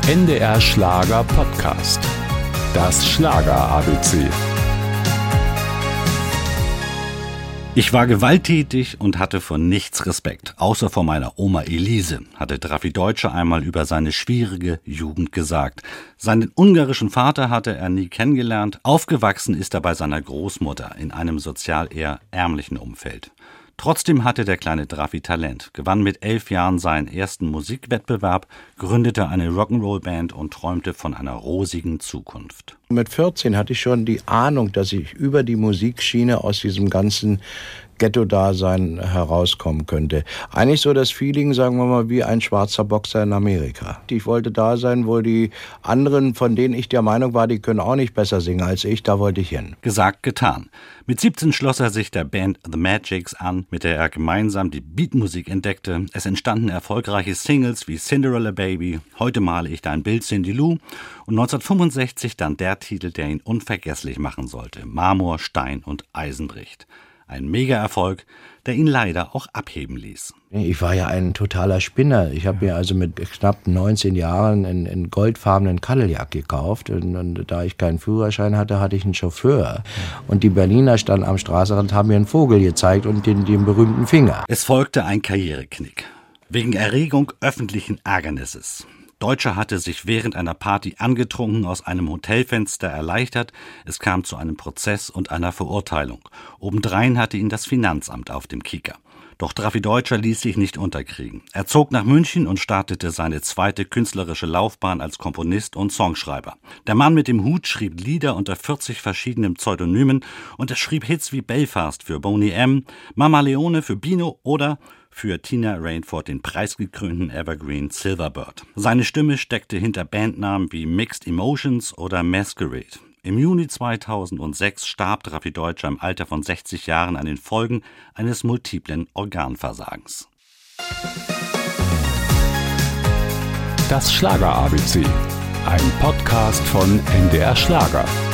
NDR Schlager Podcast. Das Schlager ABC. Ich war gewalttätig und hatte vor nichts Respekt, außer vor meiner Oma Elise, hatte Drafi Deutscher einmal über seine schwierige Jugend gesagt. Seinen ungarischen Vater hatte er nie kennengelernt, aufgewachsen ist er bei seiner Großmutter in einem sozial eher ärmlichen Umfeld. Trotzdem hatte der kleine Drafi Talent, gewann mit 11 Jahren seinen ersten Musikwettbewerb, gründete eine Rock'n'Roll-Band und träumte von einer rosigen Zukunft. Mit 14 hatte ich schon die Ahnung, dass ich über die Musikschiene aus diesem ganzen Ghetto-Dasein herauskommen könnte. Eigentlich so das Feeling, sagen wir mal, wie ein schwarzer Boxer in Amerika. Ich wollte da sein, wo die anderen, von denen ich der Meinung war, die können auch nicht besser singen als ich, da wollte ich hin. Gesagt, getan. Mit 17 schloss er sich der Band The Magics an, mit der er gemeinsam die Beatmusik entdeckte. Es entstanden erfolgreiche Singles wie Cinderella Baby, Heute male ich dein Bild, Cindy Lou und 1965 dann der Titel, der ihn unvergesslich machen sollte, Marmor, Stein und Eisen bricht. Ein Mega-Erfolg, der ihn leider auch abheben ließ. Ich war ja ein totaler Spinner. Ich habe mir also mit knapp 19 Jahren einen goldfarbenen Cadillac gekauft. Und da ich keinen Führerschein hatte, hatte ich einen Chauffeur. Und die Berliner standen am Straßenrand, haben mir einen Vogel gezeigt und den berühmten Finger. Es folgte ein Karriereknick. Wegen Erregung öffentlichen Ärgernisses. Deutscher hatte sich während einer Party angetrunken aus einem Hotelfenster erleichtert. Es kam zu einem Prozess und einer Verurteilung. Obendrein hatte ihn das Finanzamt auf dem Kieker. Doch Drafi Deutscher ließ sich nicht unterkriegen. Er zog nach München und startete seine zweite künstlerische Laufbahn als Komponist und Songschreiber. Der Mann mit dem Hut schrieb Lieder unter 40 verschiedenen Pseudonymen und er schrieb Hits wie Belfast für Boney M., Mama Leone für Bino oder für Tina Rainford den preisgekrönten Evergreen Silverbird. Seine Stimme steckte hinter Bandnamen wie Mixed Emotions oder Masquerade. Im Juni 2006 starb Drafi Deutscher im Alter von 60 Jahren an den Folgen eines multiplen Organversagens. Das Schlager ABC. Ein Podcast von NDR Schlager.